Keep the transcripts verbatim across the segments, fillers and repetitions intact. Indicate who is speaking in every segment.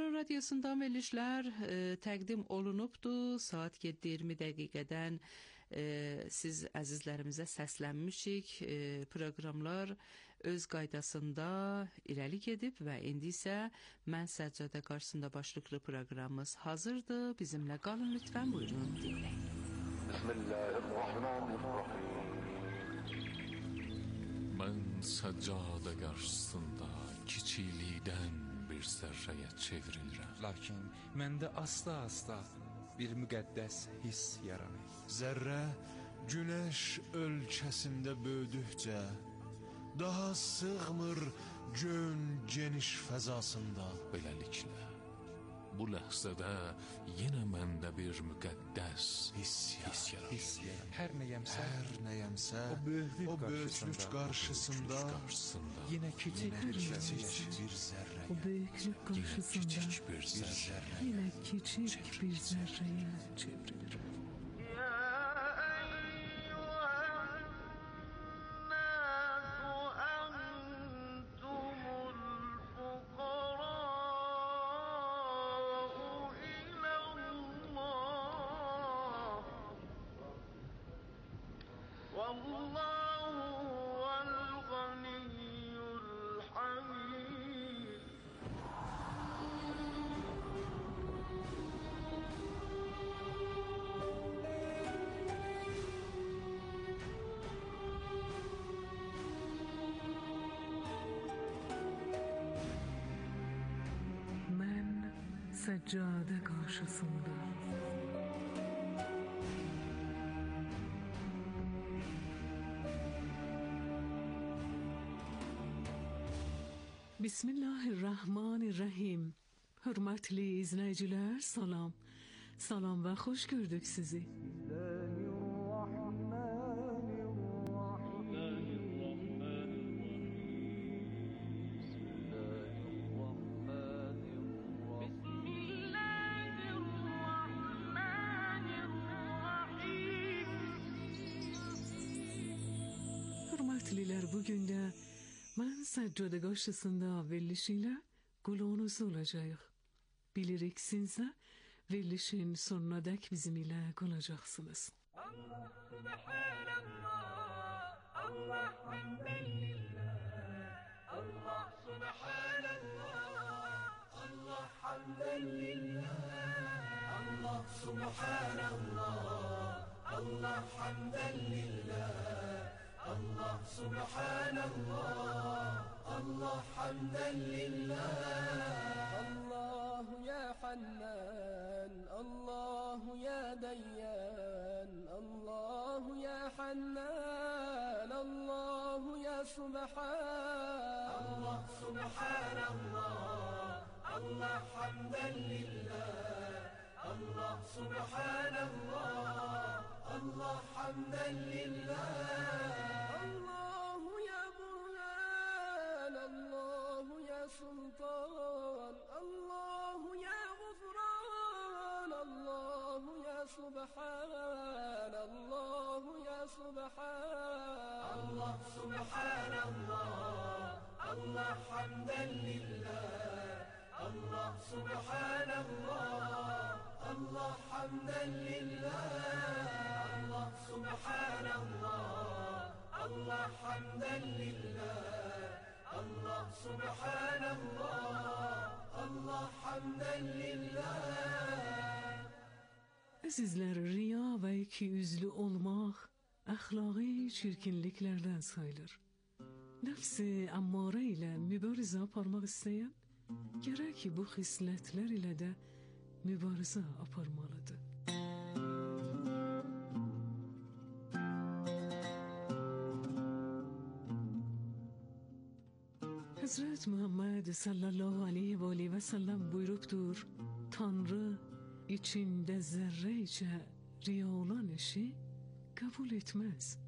Speaker 1: İran Radiosu'nda verilişlər e, təqdim olunubdur. Saat yeddi iyirmi dəqiqədən e, siz əzizlərimizə səslənmişik. E, proqramlar öz qaydasında irəli gedib və indi isə Mən Səccadə qarşısında başlıqlı proqramımız hazırdır. Bizimlə qalın lütfən, buyurun dinləyin.
Speaker 2: Bismillahirrahmanirrahim. Mən Səccadə qarşısında kiçiklikdən bir zərrəyə çevrilirəm.
Speaker 3: Lakin məndə asta-asta bir müqəddəs hiss yaranır.
Speaker 4: Zərrə günəş ölkəsində böyüdükcə daha sığmır gön geniş fəzasında.
Speaker 2: Beləliklə, bu ləhzədə yenə məndə bir müqəddəs hiss yaranır.
Speaker 3: Hiss yaranır. Hər nəyəmsə,
Speaker 4: Hər nəyəmsə
Speaker 3: o böyüklük,
Speaker 4: o böyüklük qarşısında,
Speaker 2: qarşısında
Speaker 3: yenə kiçik
Speaker 4: yenə
Speaker 3: bir
Speaker 4: kiçik
Speaker 3: zərrə.
Speaker 4: bir zərrə.
Speaker 5: O büyüklük karşısında
Speaker 2: kiçik bir zərrə.
Speaker 5: yine küçük bir zerreye çevrilir. Seccade karşısında Bismillahirrahmanirrahim. Hürmetli izleyiciler, salam. Salam ve hoş gördük sizi. Hürmetliler, bugün de Mən Səccade qarşısında verilişiyle qulağınızda olacağıq. Bilirik siz de verilişin sonuna dek bizim ile kalacaksınız.
Speaker 6: Allah Subhanallah, Allah hamdellillah, Allah Subhanallah, Allah hamdellillah, Allah Subhanallah, Allah hamdellillah. Allah Subhanallah, Allah hamden lillah.
Speaker 7: Allah ya Hannan, Allah ya Dayyan, Allah ya Hannan, Allah ya Subhan.
Speaker 6: Allah Subhanallah, Allah hamden lillah. Allah Subhanallah, Allah hamden lillah.
Speaker 7: Allah ya Burhan, Allah ya Sultan, Allah ya Gufran, Allah ya Subhan, Allah ya Subhan.
Speaker 6: Allah Subhanallah, Allah hamden lillah. Allah Subhanallah, Allah hamden lillah. Allah Subhanallah, Allah hamden lillah. Allah Subhanallah, Allah hamden lillah.
Speaker 5: Azizler, riya ve ikiyüzlü olmak ahlaki çirkinliklerden sayılır. Nefsi ammare ile mübarize aparmak isteyen gerek ki bu hisletler ile de mübarize aparmalıdır. Hazret Muhammed sallallahu aleyhi ve aleyhi ve sellem buyruktur: Tanrı içinde zerreyce riya olan işi kabul etmez.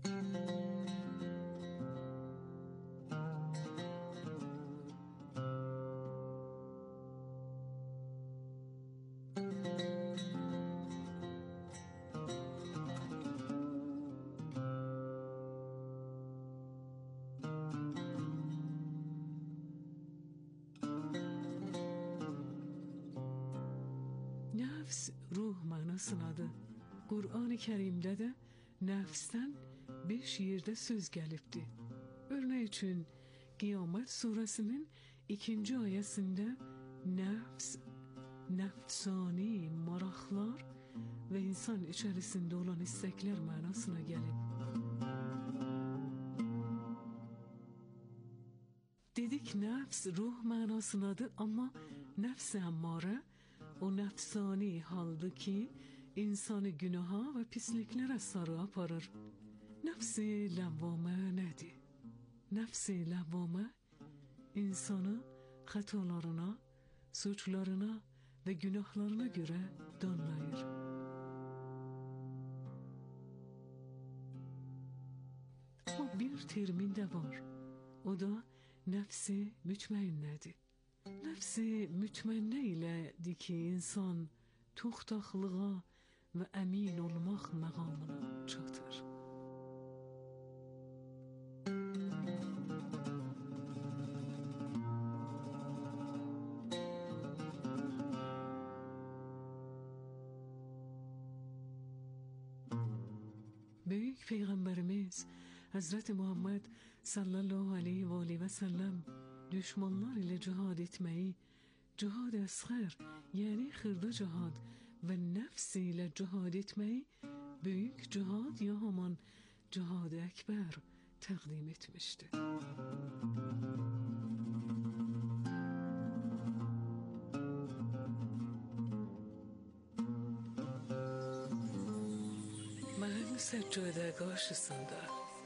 Speaker 5: Nefs ruh manasınadır. Qur'an-ı Kərimdə də nəfsdən beş yerdə söz gəlibdir. Örnek üçün Qiyamət surəsinin ikinci ayəsində nəfs, nəfsani maraqlar və insan içərisində olan istekler manasına gəlib. Dedik nəfs ruh manasındadır, amma nəfs-i əmmare o nəfsani haldır ki, insanı günaha və pisliklərə sarı aparır. Nəfs-i ləvvamə nədir? Nəfs-i ləvvamə insanı xətalarına, suçlarına və günahlarına görə danlayır. Ama bir termin də var. O da nəfs-i mütməinnədir. Nəfs-i mütməinnə ilədir ki, insan tuxtaxlığa və əmin olmaq məqamına çatır. Büyük Peygamberimiz Hazreti Muhammed sallallahu aleyhi ve aleyhi ve sellem düşmanlar ile cihad etmeyi, cihad esğer yani xırda cihad ve nefs ile cihad etmeyi büyük cihad ya haman cihad-ı ekber təqdim etmişti. Mən səccədə qarşısında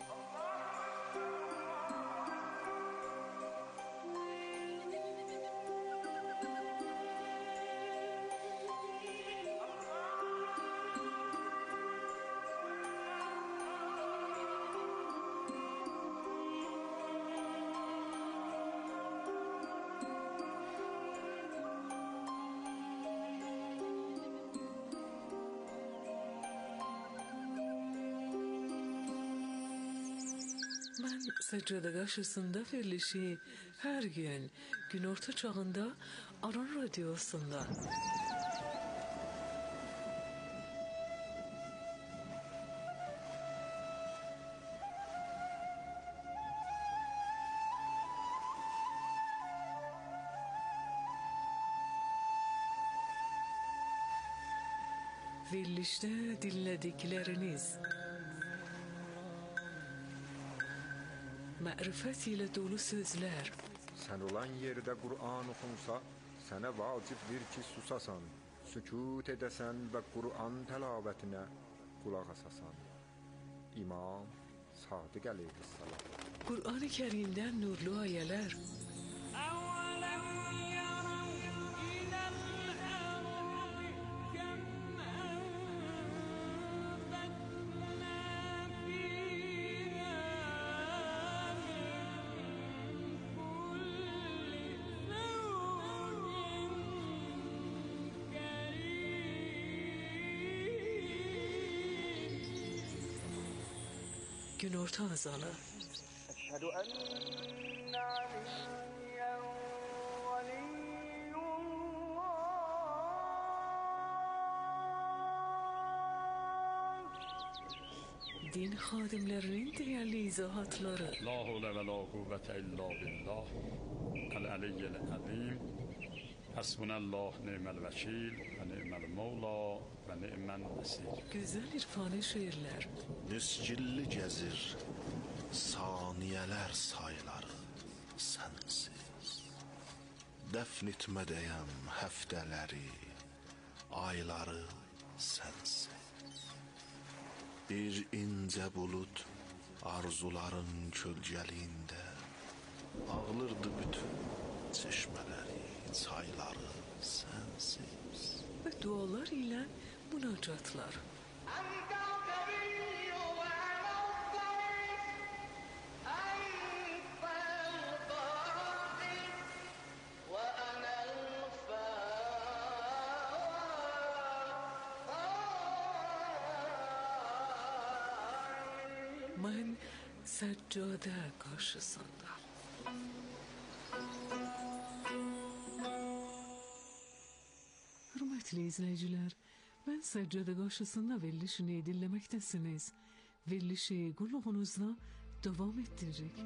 Speaker 5: Ben səccədə qarşısında verilişi her gün günorta çağında Aran Radyosu'nda verilişte dinledikleriniz mərifət ilə dolu sözlər.
Speaker 8: Sən olan yerdə Qur'an oxunsa, sənə vacibdir ki, susasan, sükut edəsən və Qur'an təlavetinə qulaq asasan. İmam Sadiq əleyhissalam.
Speaker 5: Qur'an-ı Kərimdən nurlu ayələr. Günorta azalı.
Speaker 6: Eşhedü enne aliyyen veliyyullah.
Speaker 5: Din xadimlərinin değerli izahatları.
Speaker 9: La havle ve la kuvvete illa billah. El-aliyyel azim. Hasbunallah ni'mel vekil ve ni'mel mevla ve ni'mel nasir.
Speaker 5: Güzel irfani şiirlər.
Speaker 10: Niscilli gəzir saniyələr sayları sənsiz. Dəfn etmədəyəm həftələri, ayları sənsiz. Bir incə bulud arzuların kölgəliyində ağlırdı bütün çeşmələri, çayları sənsiz.
Speaker 5: Və dualar ilə münacatlar. Mən səccədə qarşısında. Hörmətli izləyicilər, mən səccədə qarşısında verilişini dinləməkdəsiniz. Verilişi qulluğunuzda davam etdiririk.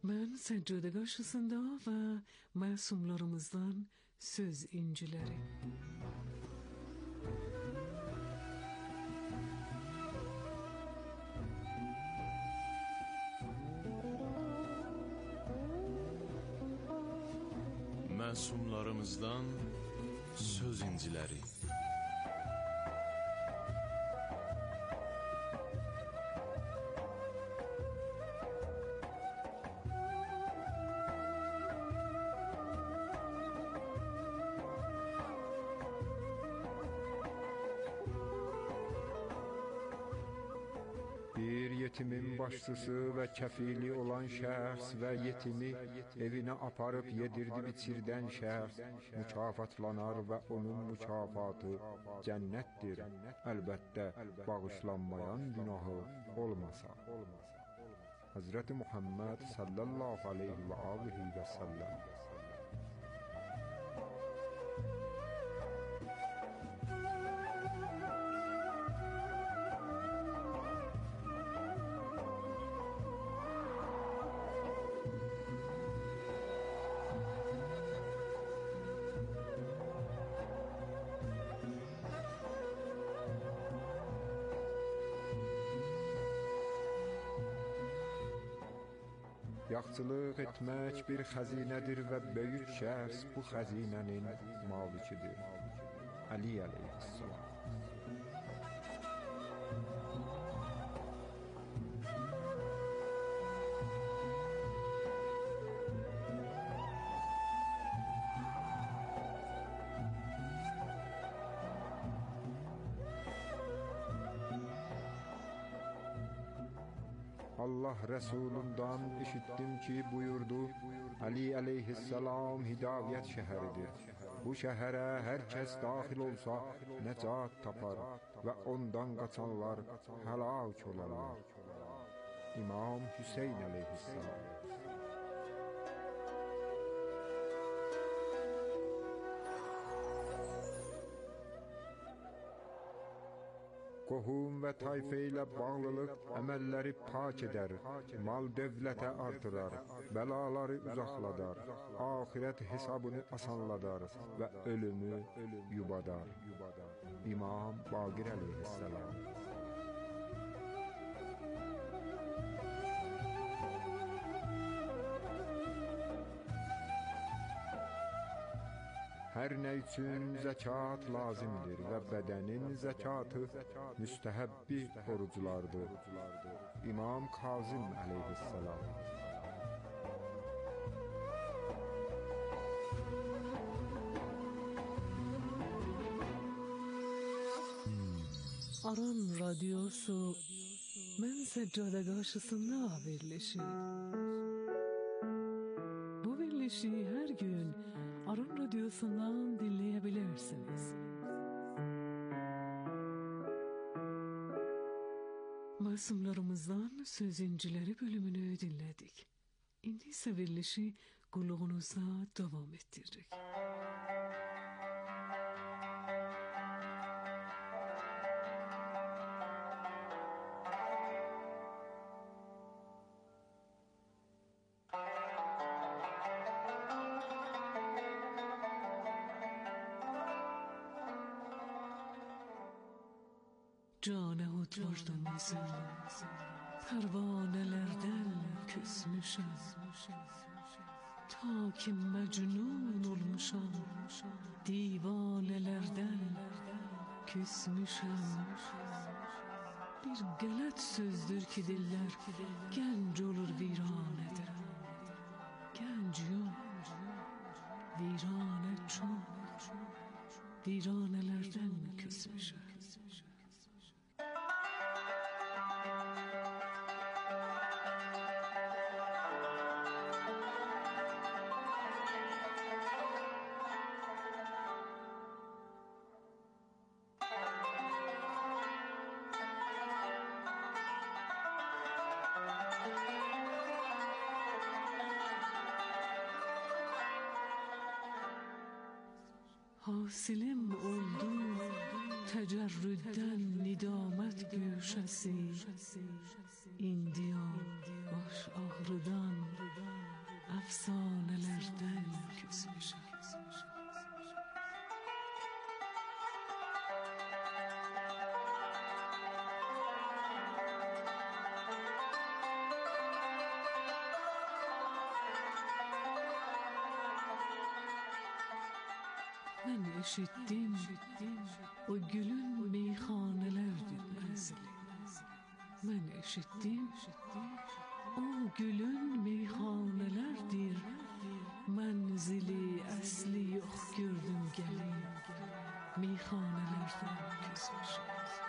Speaker 5: Mən səccade qarşısında və məsumlarımızdan söz inciləri.
Speaker 4: Məsumlarımızdan söz inciləri.
Speaker 8: Bir yetimin başçısı ve kefili olan şəxs ve yetimi evine aparıp yedirdi biçirdən şəxs mükafatlanar ve onun mükafatı cennettir. Elbette bağışlanmayan günahı olmasa. Hazreti Muhammed sallallahu aleyhi ve aleyhi ve sellem. Yaxçılıq etmək bir xəzinədir və böyük şəxs bu xəzinənin malikidir. Ali əleyhissalam. Allah Resulundan işittim ki buyurdu, Ali aleyhisselam hidayet şehridir. Bu şehre herkes dahil olsa necat tapar ve ondan kaçanlar helak olarlar. İmam Hüseyin aleyhisselam. Qohum və tayfə ilə bağlılıq əməlləri pak edər, mal dövlətə artırar, bəlaları uzaqladar, axirət hesabını asanladar və ölümü yubadar. İmam Baqir əleyhissalam. Hər nə üçün zəkat lazımdır və bədənin zəkatı müstəhəbbi oruclardır. İmam Kazım əleyhissalam.
Speaker 5: Aran radyosu mən səccade qarşısında verilişi. Bu verilişi hər gün Aran radyosundan dinleyebilirsiniz. Masumlarımızdan Söz İncileri bölümünü dinledik. İndi ise verilişi kulluğunuzda devam ettirdik. Canı vurdumuzun pervanelerden küsmüşüm. Ta ki mecnun olmuşam, divanelerden küsmüşüm. Bir galet sözdür ki diller genç olur viranede. Genç yok, virane çok, viranelerden küsmüşüm. Hasilim oldu tecerrüden nidamet güşesi, indiya baş ağrıdan من eşittim o gülün meyhanelerdir menzili. Ben eşittim o gülün meyhanelerdir menzili. Asli yok gördüm gelin meyhanelerden küsmüşüm.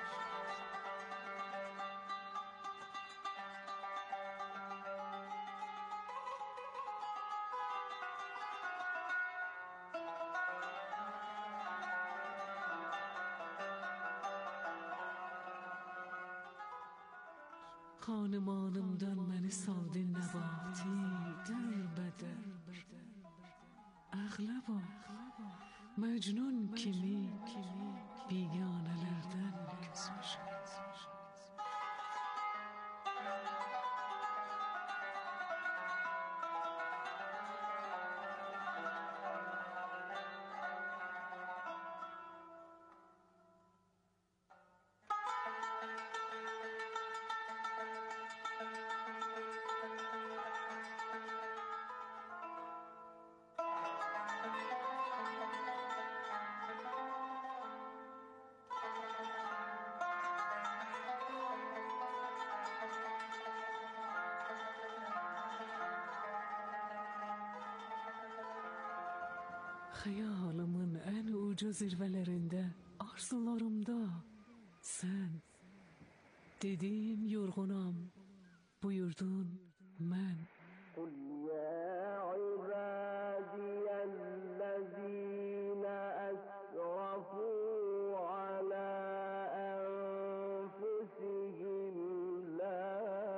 Speaker 5: Xanımanımdan məni saldın nəbati dərbədər. Əğləba, məcnun kimi biganələrdən küsmüşəm. Xəyalımın ən uca zirvələrində, arzularımda sən. Dedim yorğunam, buyurdun mən.
Speaker 6: قل يا عبادي الذين أسرفوا على أنفسهم لا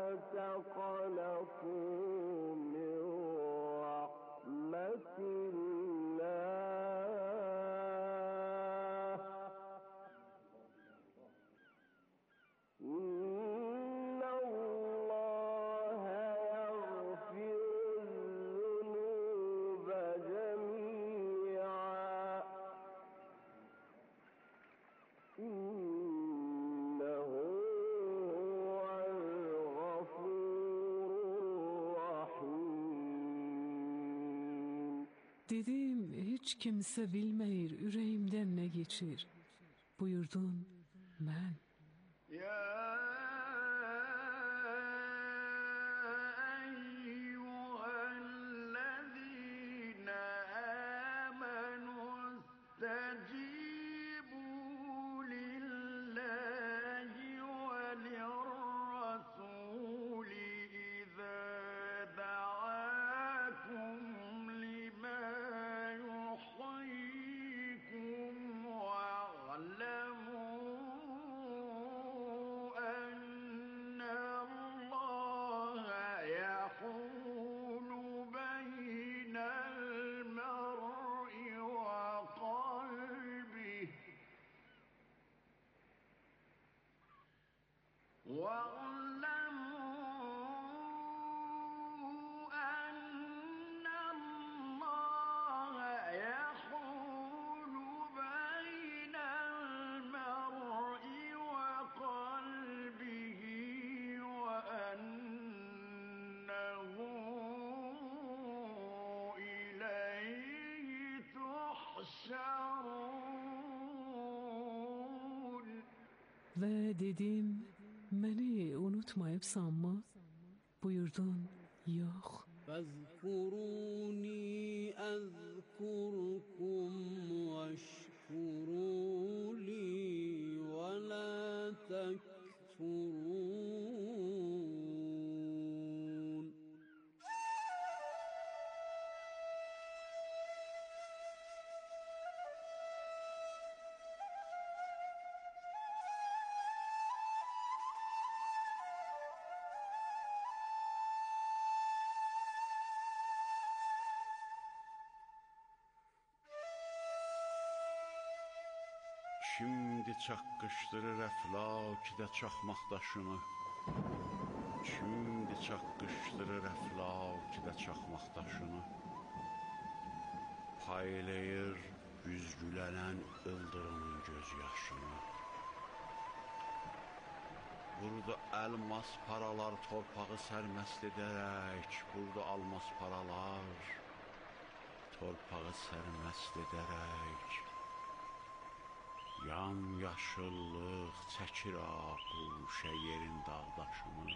Speaker 6: تقنطوا من رحمة الله إن الله يغفر الذنوب جميعا إنه هو الغفور الرحيم.
Speaker 5: Dedim hiç kimse bilmeyir yüreğimden ne geçir. Buyurdun mən.
Speaker 6: يا أيها الذين آمنوا استجيبوا لله وللرسول إذا دعاكم لما يحييكم واعلموا أن الله يحول بين المرء وقلبه واعلموا أن الله يحول بين المرء وقلبه وأنه إليه تحشرون.
Speaker 5: Ve dedim beni unutmayıp sanma. Buyurdun yok.
Speaker 11: فاذكروني أذكركم واشكروا لي ولا تكفرون.
Speaker 10: Şimdi çaqqışdırır əflakidə çaxmaqdaşını. Şimdi çaqqışdırır əflakidə çaxmaqdaşını. Paylayır güzgülənən ıldırımın göz yaşını. Burada elmas paralar torpağı sərməst edərək, burada almas paralar torpağı sərməst edərək Yan yaşıllıq çəkir ağuşə yerin dağdaşını.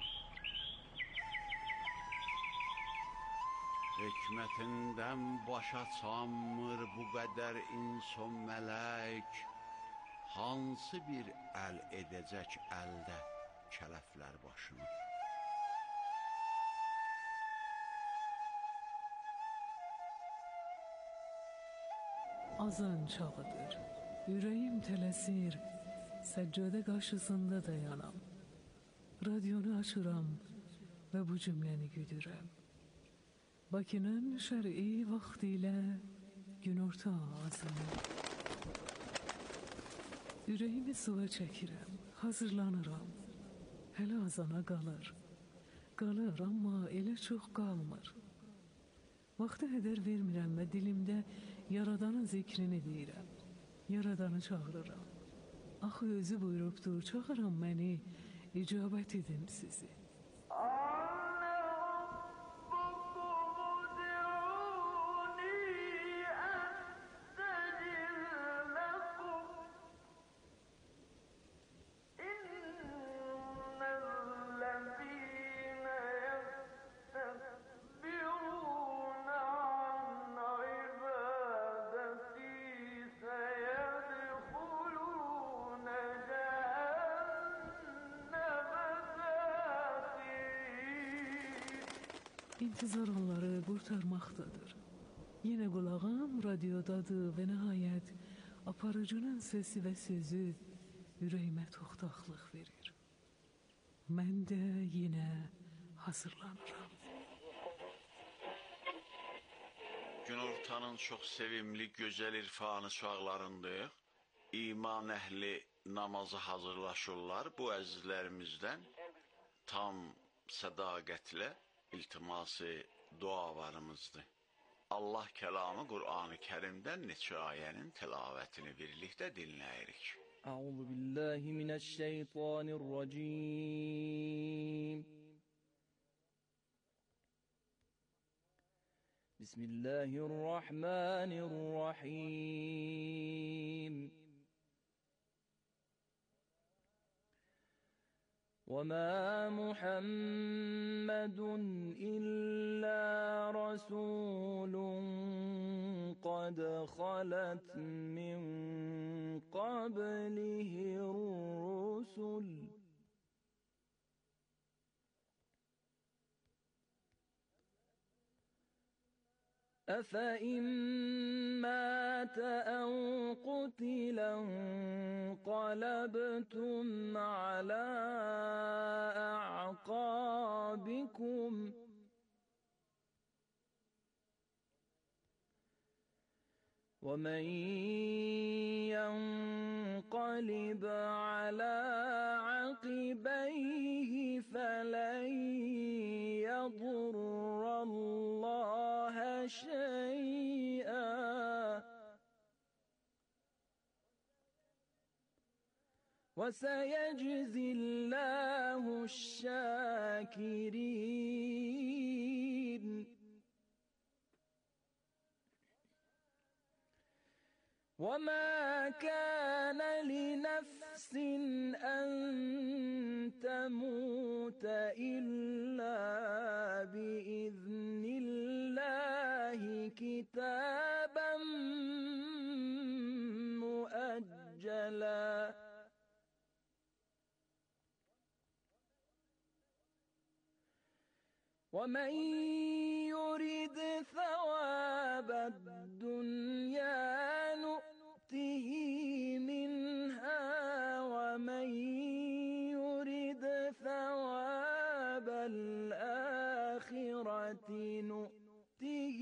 Speaker 10: Hikmətindən başa çanmır bu qədər insan mələk, hansı bir əl edəcək əldə kələflər başını.
Speaker 5: Azan çağıdır, yüreğim tələsir, səccədə qarşısında dayanam. Radyonu açıram və bu cümləni güdürəm. Bakının şər'i vaxtilə günorta azanı. Ürəyimi sıva çəkirəm, hazırlanıram. Hələ azana qalır. Qalır, amma elə çox qalmır. Vaxtı hədər vermirəm və dilimdə Yaradanın zikrini deyirəm. Yaradanı çağırıram. Axı özü buyurubdur, çağıram məni, icabət edim sizi. İntizar onları qurtarmaqdadır. Yenə qulağım radiodadır və nəhayət aparıcının səsi və sözü ürəyimə toxtaqlıq verir. Mən də yenə hazırlanıram.
Speaker 10: Günortanın çox sevimli, gözəl irfanı çağlarındayıq. İman əhli namaza hazırlaşırlar. Bu əzizlərimizdən tam sədaqətlə iltiması dualarımızdır. Allah kəlamı Qur'an-ı Kərimdən neçə ayənin tilavətini birlikdə dinləyirik.
Speaker 12: Əuzu billahi minəşşeytanirracim. Bismillahirrahmanirrahim. وَمَا مُحَمَّدٌ إِلَّا رَسُولٌ قَدْ خَلَتْ مِنْ قَبْلِهِ الرُّسُلُ أَفَإِنْ مَاتَ أَوْ قُتِلَ انقَلَبْتُمْ عَلَى أَعْقَابِكُمْ وَمَنْ يَنْقَلِبْ عَلَى عَقِبَيْهِ فَلَنْ يَضُرَّ اللَّهَ شيئا وسيجزي الله الشاكرين وما كان لنفس أن تموت إلا بإذن الله كتابا مؤجلا ومن يرد ثواب الدنيا نؤته منها ومن يرد ثواب الآخرة نؤته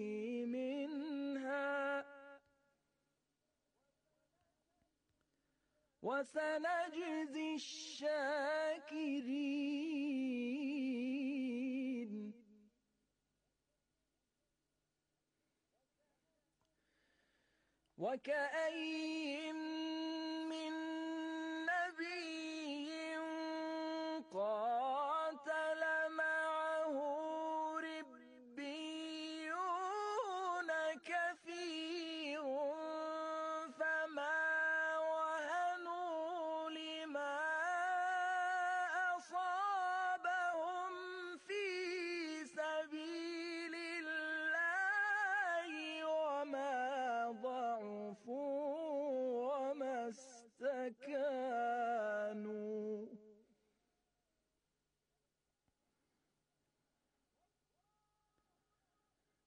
Speaker 12: منها وسنجزي الشاكرين وكأين من نبي قاتل معه ربيون كثير فما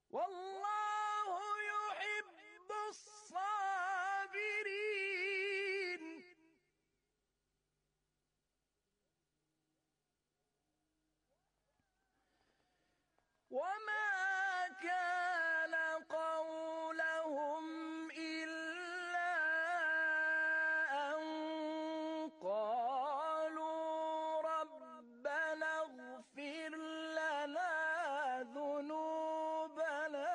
Speaker 12: والله يحب الصابرين وما كان قولهم إلا أن قالوا ربنا اغفر لنا ذنوبنا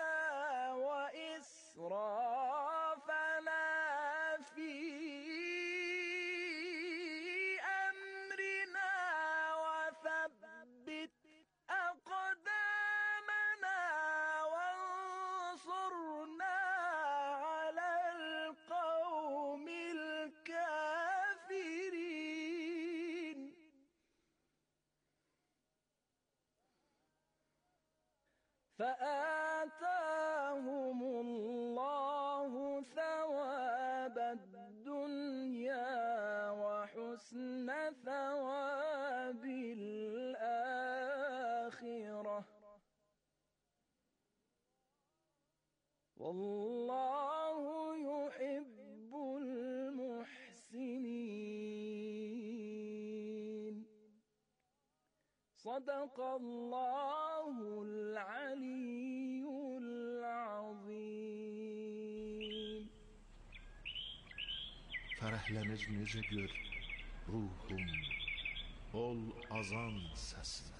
Speaker 12: وإسرافنا في أمرنا وثبت أقدامنا وانصرنا على القوم الكافرين فآتاهم الله ثواب الدنيا وحسن ثواب الآخرة والله يحب المحسنين صدق الله العلي العظيم.
Speaker 4: Fərəhlənir necə gör ruhum ol azan səsinə.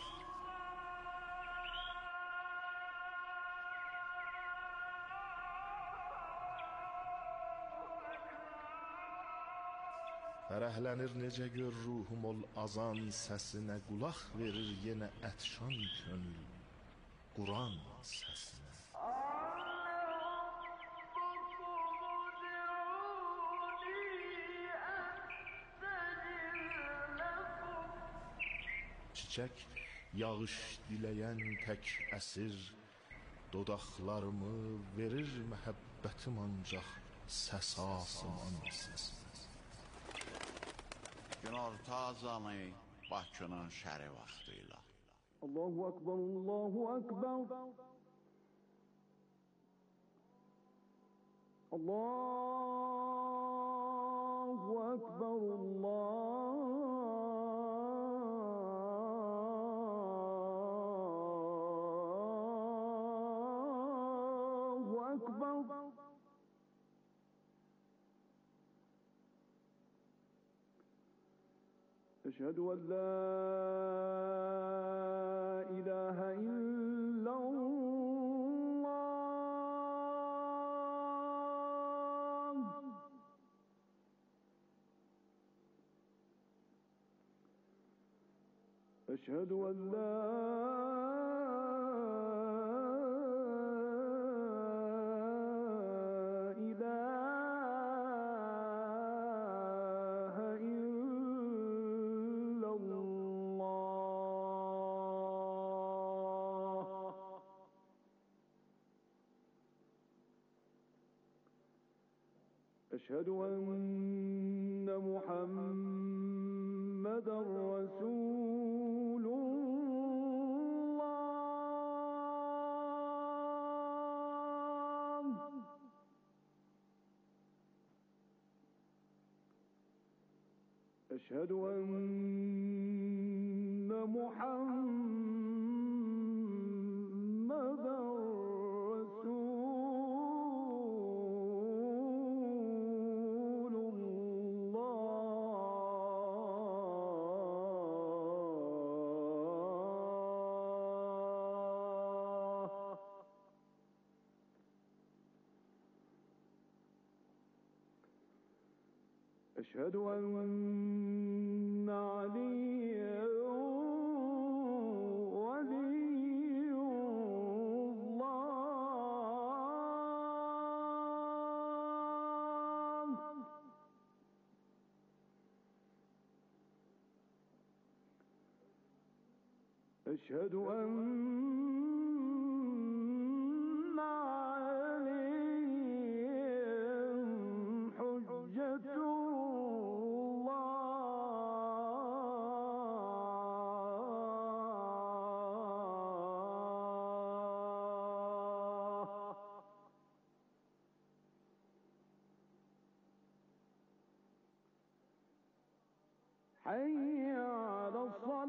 Speaker 4: Fərəhlənir necə gör ruhum ol azan səsinə, qulaq verir yenə ətşan könül Quran səsinə. Çiçək yağış diləyən tək əsir, dodaqlarımı verir məhəbbətim ancaq səs asman səsinə.
Speaker 10: Günorta azanı Bakının şəri vaxtıyla.
Speaker 11: Allahu Akbar, Allahu Akbar. Allahu Akbar, Allahu Akbar. أشهد أن لا إله إلا الله أشهد أن لا أشهد أن محمدًا رسول الله أشهد أن محمدًا أشهد أن عليا ولي الله أشهد أن عليهم حجة الله حي على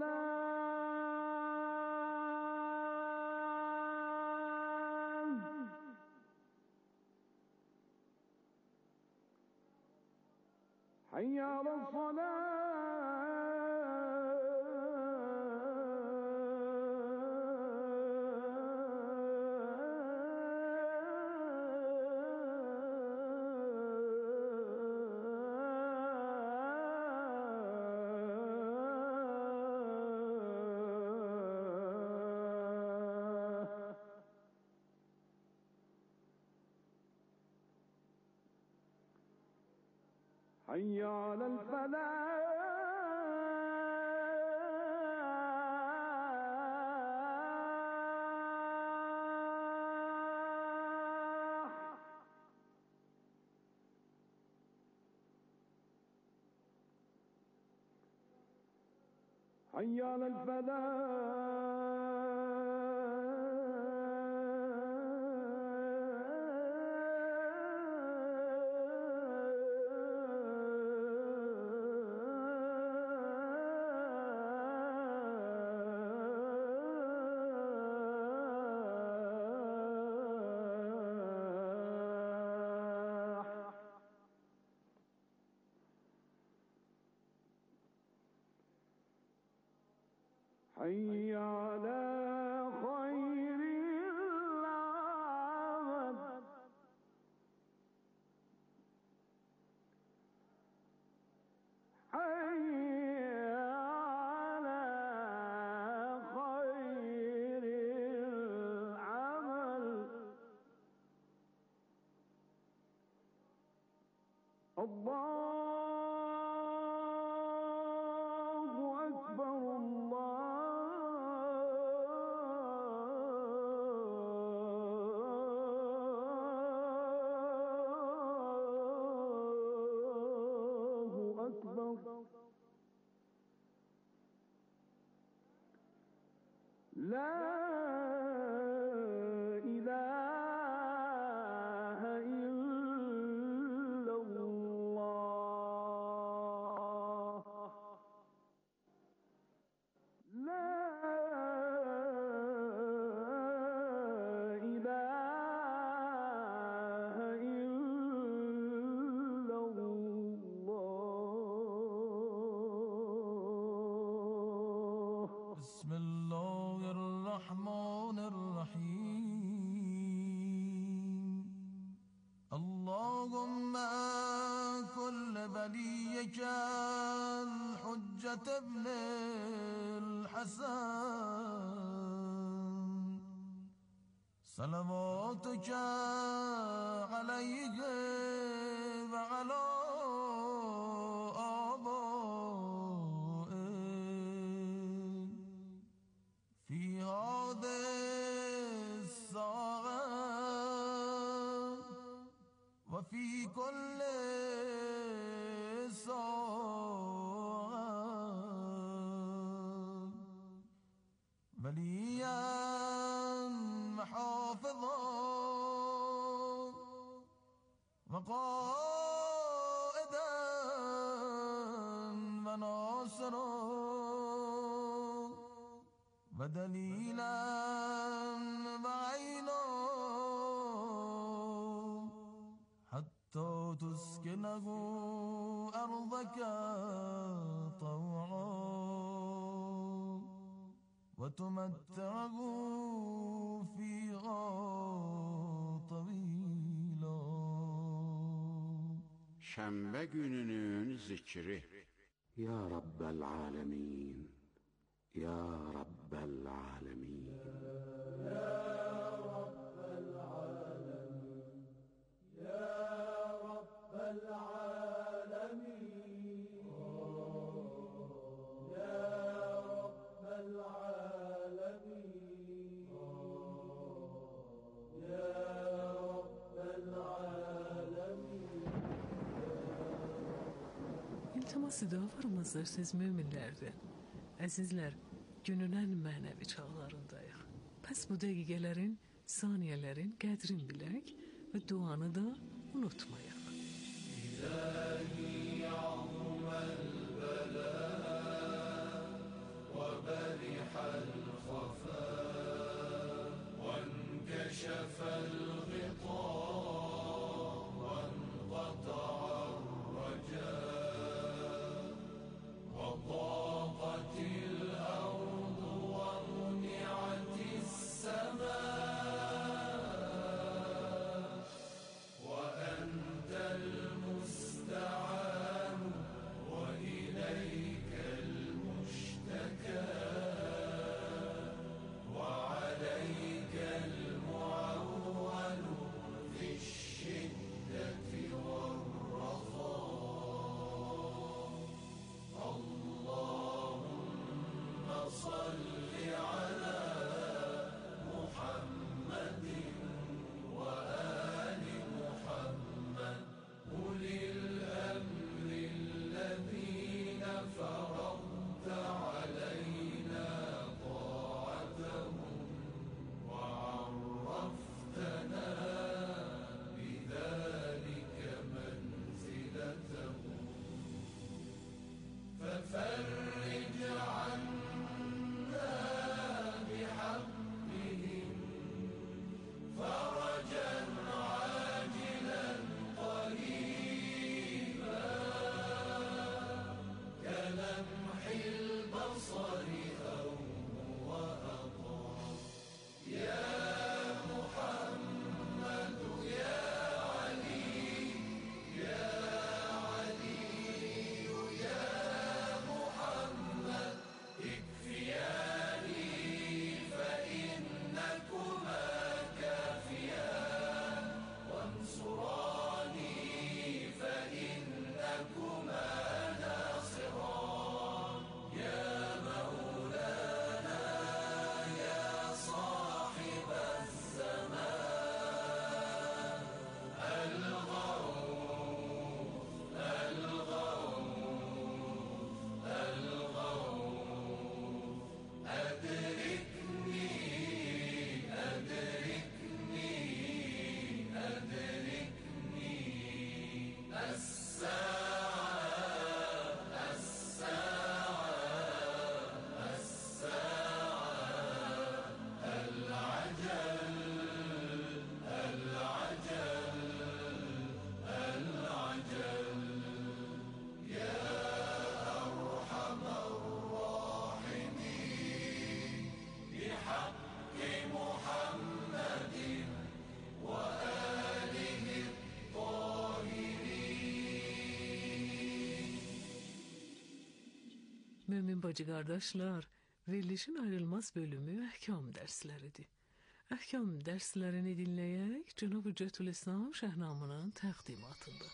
Speaker 11: الصلاة حي على حي على الفلاح حي على حي على خير العمل حي على خير العمل الله أكبر لا إله إلا الله لا إله إلا الله
Speaker 13: بسم الله الرحمن الرحيم اللهم كل وليك الحجة ابن الحسن صلواتك عليه وعلى في هذه الساعة وفي كل ساعة وليا محافظا وقائدا وناصرا ودليلا وعينا حتى تسكنه أرضك طوعا وتمتعه فيها طويلا.
Speaker 10: Şənbə gününün zikri.
Speaker 14: Ya Rabbel Alemin, Ya Rabbel Alemin,
Speaker 11: Ya Rabbel Alemin, Ya Rabbel Alemin, Ya Rabbel Alemin, Ya Rabbel Alemin.
Speaker 5: İltiması dualarımızdır siz müminlerden. Əzizlər, günün ən mənəvi çağlarındayıq. Pəs bu dəqiqələrin, saniyələrin qədrin bilək və duanı da unutmayaq. İlahi ya'zumel bela
Speaker 11: وبرح الخفاء وانكشف الغطاء وانقطع الرجاء وضاقت الأرض ومنعت السماء وأنت المستعان وإليك المشتكى وعليك المعول في الشدة والرخاء اللهم صل على محمد وآل محمد أولي الأمر الذين فرضت علينا طاعتهم وعرفتنا بذلك منزلتهم ففرج عنا بحقهم فرجا عاجلا قريبا كلمح البصر أو هو أقرب يا محمد يا علي يا علي يا محمد اكفياني فإنكما كافيان وانصراني فإنكما ناصران يا مولانا يا صاحب الزمان الغوث الغوث الغوث أدركني أدركني أدركني الساعة الساعة الساعة العجل العجل العجل يا أرحم الراحمين بحق محمد وآله الطاهرين.
Speaker 5: Mümin bacı kardeşler, verilişin ayrılmaz bölümü ahkam dersleridir. Ahkam derslerini dinleyerek Cenab-ı Hüccetül İslam Şahnamı'nın takdimatında.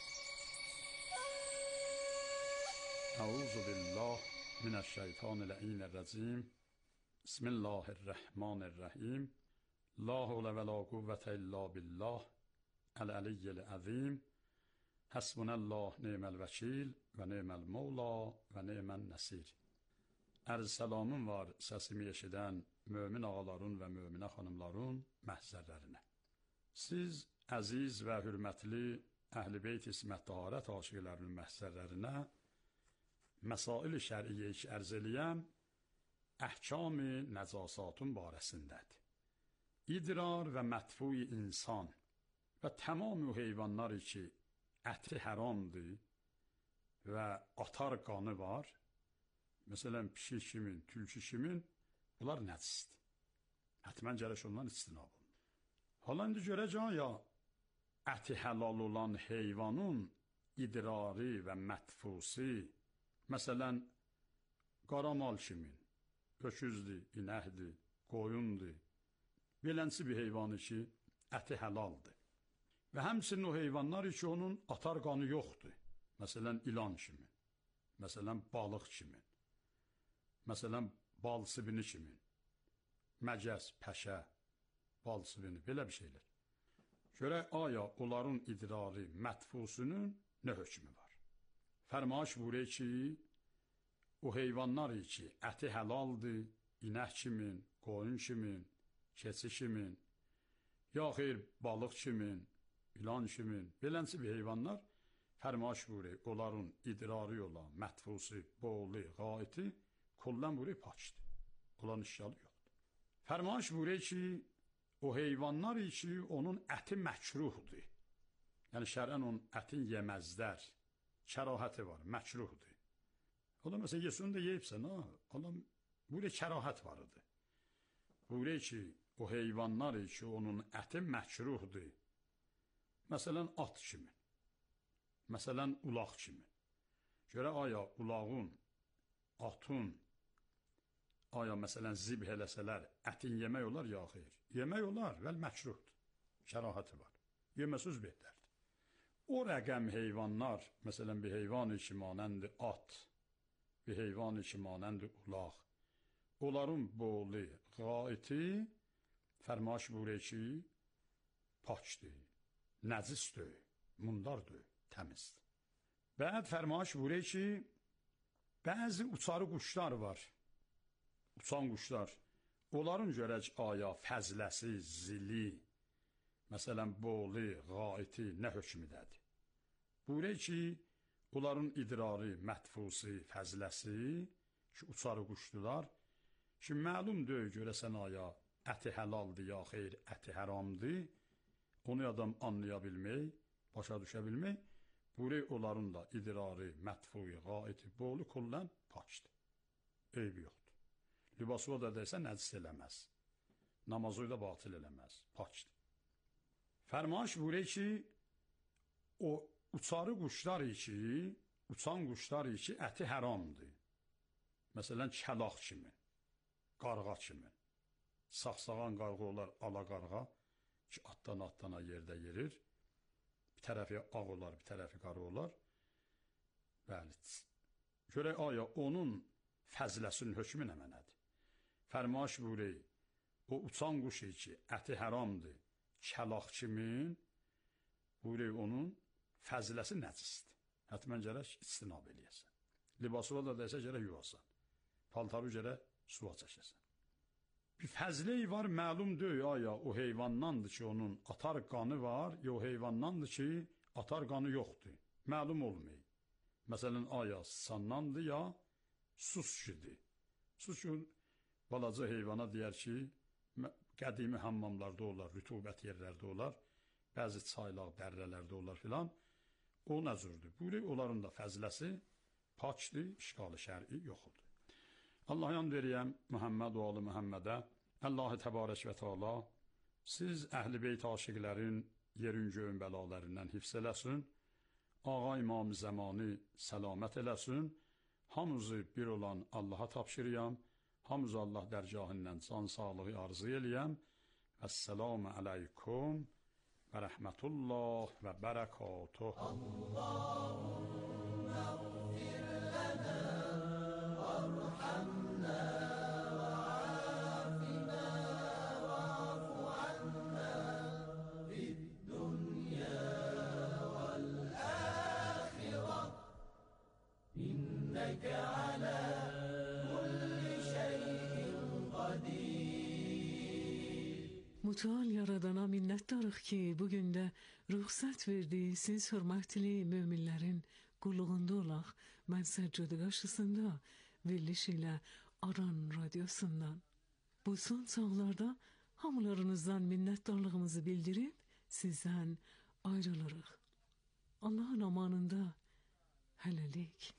Speaker 9: أعوذ بالله من الشيطان اللعين الرجيم بسم الله الرحمن الرحيم لا حول ولا قوة إلا بالله العلي العظيم حسبنا الله نعم الوکیل و نعم المولا و نعم النصیر. Ərz salamım var səsimi eşidən mömin ağaların və möminə xanımların məhzərlərinə. Siz əziz və hürmətli Əhl-i Beyt İsmət Taharət aşiqlərinin məhzərlərinə məsail-i şər'iyyə ki ərz eləyəm əhkam-ı nəcasatın barəsindədir. İdrar və mətfu-i insan və tamam heyvanlar ki əti haramdır və atar qanı var, məsələn pişik kimin, tülkü kimin, bunlar nəcisdir. Hətmən gərək ondan istinab olunur. Hala indi görəcək ya əti halal olan heyvanın idrari və mətfusi, məsələn qaramal kimin, öküzdür, inəkdir, qoyundur, belənsi bir heyvanı ki əti həlaldır. Və həmçinin o heyvanlar ki onun atar qanı yoxdur. Məsələn ilan kimin, məsələn balıq kimin, məsələn bal sibini kimin, məcəz, pəşə, bal sibini, belə bir şeylər. Görək aya onların idrari mətfusunun nə hökmü var? Fərmaş buyuruyor ki, o heyvanlar ki əti həlaldır, inək kimin, qoyun kimin, keçi kimin, ya xeyr balıq kimin, ilan kimin, belənsi bir heyvanlar fərmaş buyuruyor, onların idrari olan mətfusu, boğulu, qaiti Kollən buyuruyor pakdır. Onların işgalı yoxdur. Fərmanış buyuruyor ki, o heyvanlar ki, onun əti məkruhdur. Yəni şərən onun ətin yeməzlər. Kərahəti var, məkruhdur. O da məsələn, yesunu da yeyibsən, ha? Allah buyuruyor, kərahət var idi. Buyuruyor ki, o heyvanlar ki, onun əti məkruhdur. Məsələn, at kimi. Məsələn, ulaq kimi. Görə aya ulağın, atın, aya məsələn zibh eləsələr, ətin yemək olar ya xeyr? Yemək olar, vəl məkruhdur. Kərahəti var. Yeməsiz betərdir. O rəqəm heyvanlar, məsələn, bir heyvan ki, manəndi at, bir heyvan ki, manəndi ulaq, onların bolu, qaiti, fərmaş buyuruyor ki, pakdır, nəcisdir, mundardır, təmizdir. Bəd fərmaş buyuruyor ki, bəzi uçarı quşlar var, uçan quşlar, onların görək aya, fəzləsi, zili, məsələn, bolu, qaiti nə hökmüdədir? Buyuruyor ki, onların idrarı, mətfusi, fəzləsi ki, uçarı quşdular ki, məlum deyil görəsən aya, əti həlaldır ya xeyr, əti həramdır, onu adam anlaya bilmək, başa düşə bilmək, buyuruyor onların da idrarı, mətfuyi, qaiti, bolu kullən pakdır. Eybi yoxdur. Libası o da deysə nəcis eləməz. Namazı da batil eləməz. Pakdır. Fərmaş buyuruyor ki, o uçarı quşlar ki, uçan quşlar ki, əti həramdır. Məsələn, kəlaq kimi, qarğa kimi. Saxsağan qarğa olar, ala qarğa ki, atdan atdana yerdə yerir. Bir tərəfi ağ olar, bir tərəfi qarı olar. Bəli. Görək, aya, onun fəzləsinin hökmü nə mənədir? Fərmaş buyuruyor, o uçan quş ki, əti həramdır, kəlaq kimin, buyuruyor, onun fəziləsi nəcisdir. Hətmən gərək istinab eləyəsən. Libasıva da deyəsə gərək yuvasan. Paltarı gərək suva çəkəsən. Bir fəzləyi var, məlum deyil, aya, o heyvandandır ki, onun atar qanı var, ya o heyvandandır ki, atar qanı yoxdur. Məlum olmayı. Məsələn, aya, sandandır ya, sus kidir. Sus ki, balaca heyvana deyər ki, qədimi hammamlarda olar, rütubət yerlərdə olar, bəzi çaylaq, dərrələrdə olar filan. O nəzürdür. Buyuruyor, onların da fəzləsi pakdır, işqalı şəri yoxudur. Allah yan veriyəm Muhammed və alı Muhammedə, Allah-u Təbarək və Teala siz əhl-i beyt aşiqlərin yerin göyün bəlalarından hifz eləsin, ağa İmam Zəmani səlamət eləsin, hamımızı bir olan Allaha tapşırıyam, hamımızı Allah dərgahından can sağlığı arzu eləyəm. Əssəlamu aleykum və rəhmətullah və bərəkatuh. Allahümmeğfir lənə vərhamnə وعافنا واعف عنا في الدنيا والآخرة إنك على كل شيء قدير.
Speaker 5: Mutal yaradana minnətdarıq ki, bugün də ruxsat verdi, siz hörmətli möminlərin qulluğunda olaq. Mən səccədə qarşısında veriliş ilə Aran radyosundan. Bu son çağlarda hamılarınızdan minnətdarlığımızı bildirib sizdən ayrılırıq. Allahın amanında hələlik.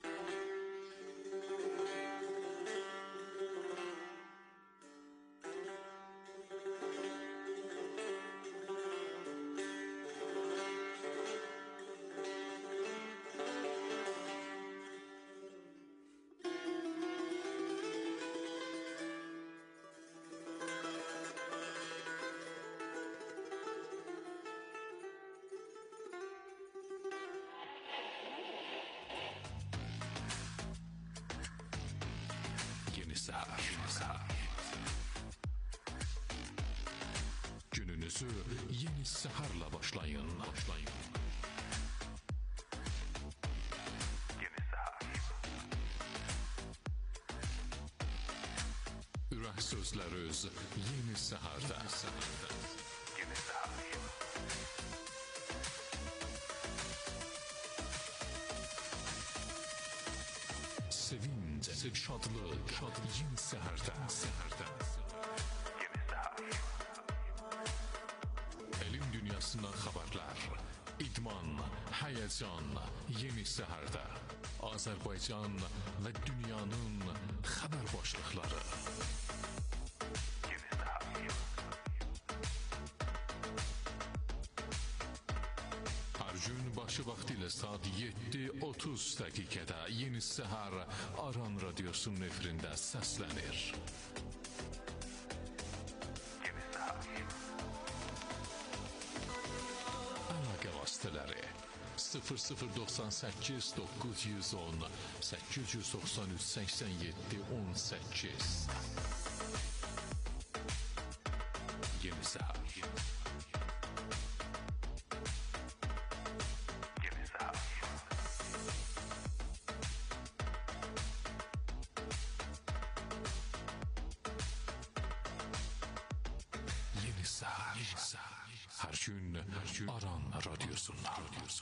Speaker 2: Gününüzü yeni seherle başlayın. başlayın. Yeni seher. Ürək sözləriniz yeni seherdə. Yeni seherdə. Yeni seher. Sevinç şadlıq, yeni səhərdə. Elm dünyasından xəbərlər, idman, həyəcan, yeni səhərdə. Azərbaycan və dünyanın xəbər başlıqları. Hər gün başı vaxtı ilə saat yeddi otuz dəqiqədə Yeni Səhər Aran Radiosunun efirində səslənir. Əlaqə vasitələri sıfır sıfır doxsan səkkiz doqquz yüz on səkkiz yüz doxsan üç səksən yeddi on səkkiz. Yeni Səhər. Hər gün Aran Radiosundan.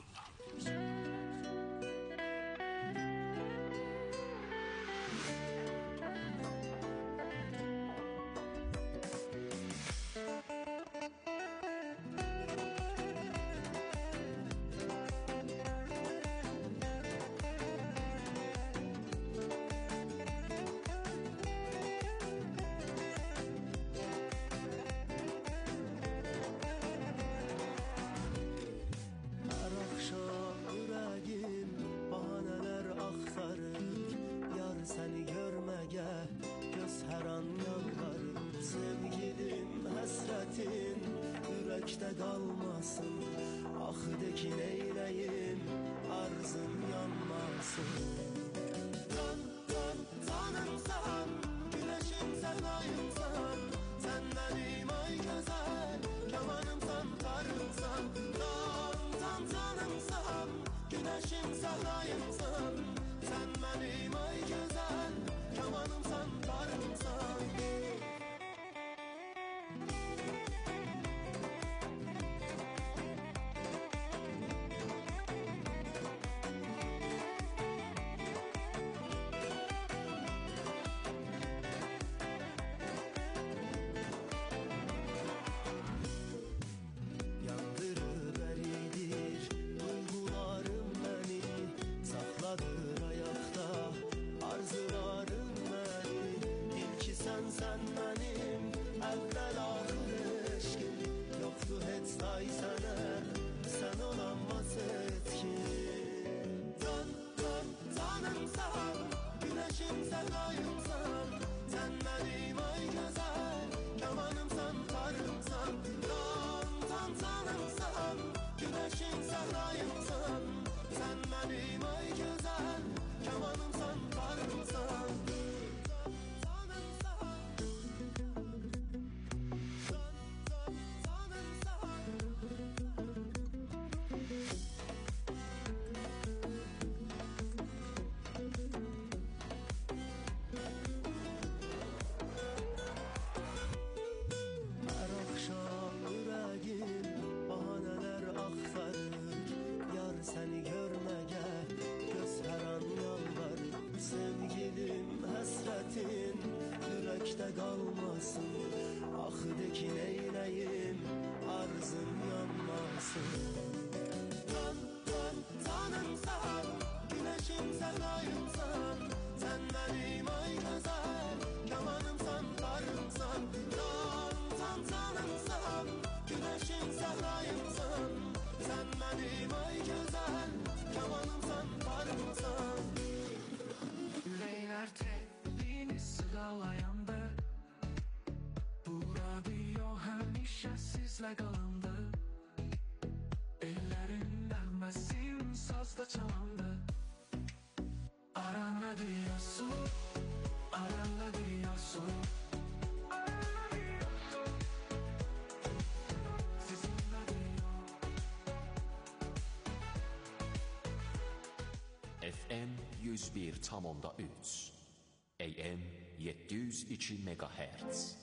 Speaker 15: F M yüz bir tam onda üç, A M yeddi yüz iki megahertz.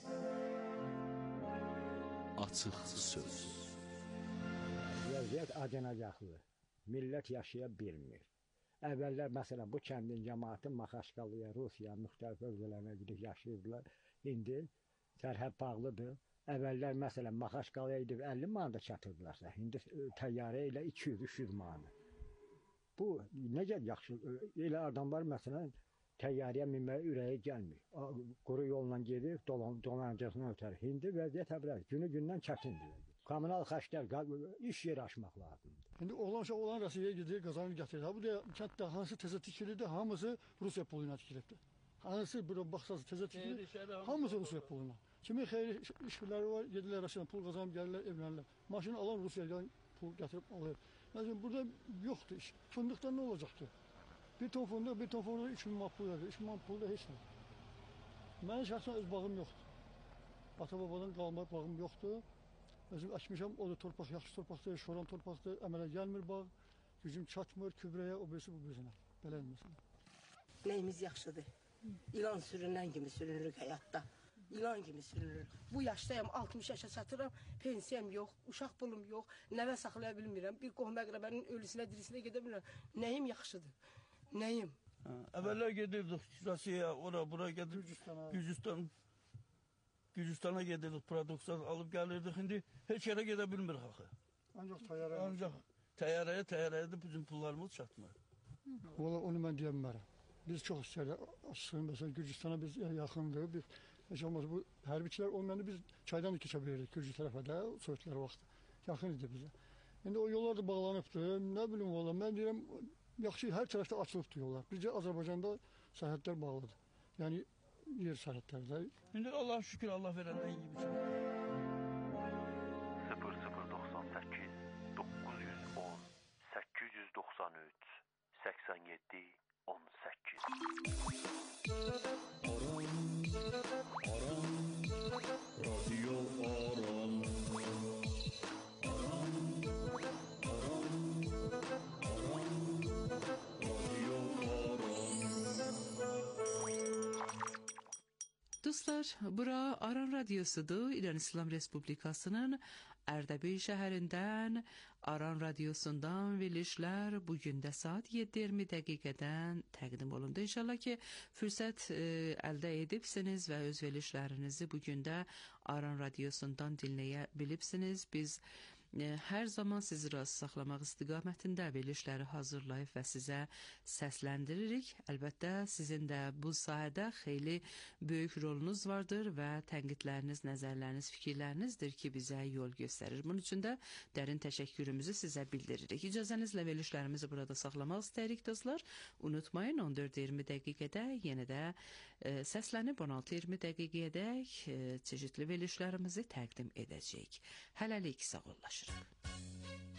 Speaker 15: Açıq söz.
Speaker 16: Vəziyyət acınacaqlı. Millət yaşaya bilmir. Əvvəllər məsələn bu kəndin cəmaəti Maxaçqalıya, Rusiya, müxtəlif ölkələrinə gedib yaşayırdılar. İndi sərhəd bağlıdır. Əvvəllər məsələn Maxaçqalıya gedib əlli manata çatırdılarsa, indi təyyarə ilə iki yüz üç yüz manat. Bu necə yaxşı, elə adam var məsələn təyyarəyə minməyə ürəyi gəlmir. Quru yolla gedir, dolan, dolanacaqsına ötər. İndi vəziyyət əvvəl, günü gündən çətindir. Kommunal xərclər, iş yeri açmaq lazımdır.
Speaker 17: İndi oğlan uşaq olan Rusiyaya gedir, qazanır gətirir. Ha bu da kənddə hansı təzə tikilidir, hamısı Rusiya puluna tikilibdir. Hansı bura baxsaz təzə tikilir, hamısı Rusiya puluna. Kimin xeyri işləri var, gedirlər Rusiyaya pul qazanıb gəlirlər, evlənirlər. Maşını alan Rusiyadan pul gətirib alır. Məsələn burada yoxdur iş. Fındıqdan nə olacaqdı? Bir ton fındıq, bir ton fındıq üç min manat pul verir. üç min manat pulda heç nə. Mənim şəxsən öz bağım yoxdur. Ata-babadan qalma bağım yoxdur. Özüm əkmişəm, o da torpaq, yaxşı torpaqdır, şoran torpaqdır, əmələ gəlmir bağ, gücüm çatmır, kübrəyə, o birisi bu birinə, belə olmasın.
Speaker 18: Nəyimiz yaxşıdır? İlan sürünən kimi sürünürük həyatda, ilan kimi sürünürük. Bu yaşdayım, altmış yaşa çatıram, pensiyam yox, uşaq pulum yox, nəvə saxlaya bilmirəm, bir qohum əqrəbənin ölüsünə, dirisinə gedə bilmirəm. Nəyim yaxşıdır? Nəyim?
Speaker 19: Əvvəllər gedirdik Rusiyaya, ora, bura gedirdik, Gürcüstana. Gürcüstan. Gürcüstana gedirdik, produksiya alıb gəlirdik, indi heç yerə gedə bilmirik axı.
Speaker 17: Ancaq təyyarəyə.
Speaker 19: Ancaq təyyarəyə, təyyarəyə də bizim pullarımız çatmır.
Speaker 17: Valla onu mən deyə bilmərəm. Biz çox istəyirdik, açsın, məsələn, Gürcüstana biz yaxındır, biz, heç olmaz, bu hərbiçilər, onları biz çaydan da keçə bilirdik, Gürcü tərəfə də, Sovetlər vaxtı, yaxın idi bizə. İndi o yollar da bağlanıbdır, nə bilim, valla, mən deyirəm, yaxşı, hər tərəfdə açılıbdır yollar. Bizcə Azərbaycanda sərhədlər bağlıdır. Yəni, yer sərhədlərdə.
Speaker 19: İndi Allah şükür, Allah verəndən iyi biçim.
Speaker 20: sıfır sıfır doxsan səkkiz doqquz yüz on səkkiz yüz doxsan üç səksən yeddi on səkkiz.
Speaker 11: Aram, aram, radyo aram. Aram, aram, aram, radyo
Speaker 1: Dostlar, bura Aran Radyosudur. İran İslam Respublikasının Ərdəbil şəhərindən Aran Radyosundan verilişlər bugün də saat yeddi iyirmi dəqiqədən təqdim olundu. İnşallah ki, fürsət e, əldə edibsiniz və öz verilişlərinizi bugün də Aran Radyosundan dinləyə bilibsiniz. Biz e, hər zaman sizi razı saxlamaq istiqamətində verilişləri hazırlayıb və sizə səsləndiririk. Əlbəttə, sizin də bu sahədə xeyli böyük rolunuz vardır və tənqidləriniz, nəzərləriniz, fikirlərinizdir ki, bizə yol göstərir. Bunun üçün də dərin təşəkkürümüzü sizə bildiririk. İcazənizlə verilişlərimizi burada saxlamaq istəyirik dostlar. Unutmayın, on dörd iyirmi dəqiqədə yenə də e, səslənib on altı iyirmi dəqiqədək e, çeşitli verilişlərimizi təqdim edəcəyik. Hələlik sağollaşırıq.